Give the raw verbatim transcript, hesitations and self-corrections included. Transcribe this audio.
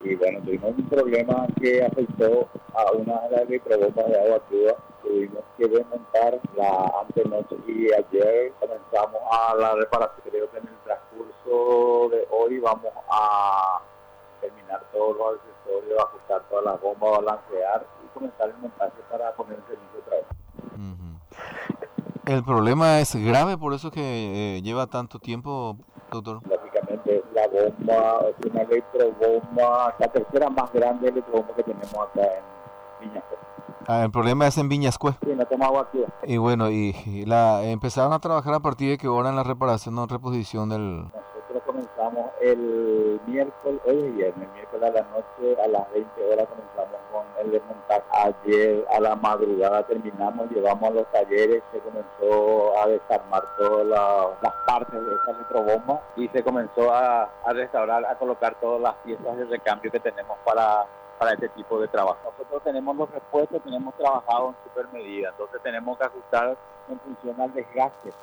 Y bueno, tuvimos un problema que afectó a una de las electrobombas de agua cruda. Tuvimos que desmontar la antenoche y ayer comenzamos a la reparación. Creo que en el transcurso de hoy vamos a terminar todos los accesorios, ajustar todas las bombas, balancear y comenzar el montaje para poner el servicio otra vez. Uh-huh. El problema es grave, por eso que eh, lleva tanto tiempo, doctor. Lógicamente la bomba es una electrobomba, la tercera más grande electrobomba que tenemos acá en Viñascue. Ah, el problema es en Viñascue. Sí, no toma agua activa. Y bueno, y, y la empezaron a trabajar a partir de que hora en la reparación o reposición del... Nosotros comenzamos el miércoles, hoy es viernes, el miércoles a la noche, a las veinte horas comenzamos con el desmontaje. Ayer a la madrugada terminamos, llevamos a los talleres, se comenzó a desarmar todas la, las partes de esa electrobomba y se comenzó a, a restaurar, a colocar todas las piezas de recambio que tenemos para... para este tipo de trabajo. Nosotros tenemos los repuestos, tenemos trabajado en super medida, entonces tenemos que ajustar en función al desgaste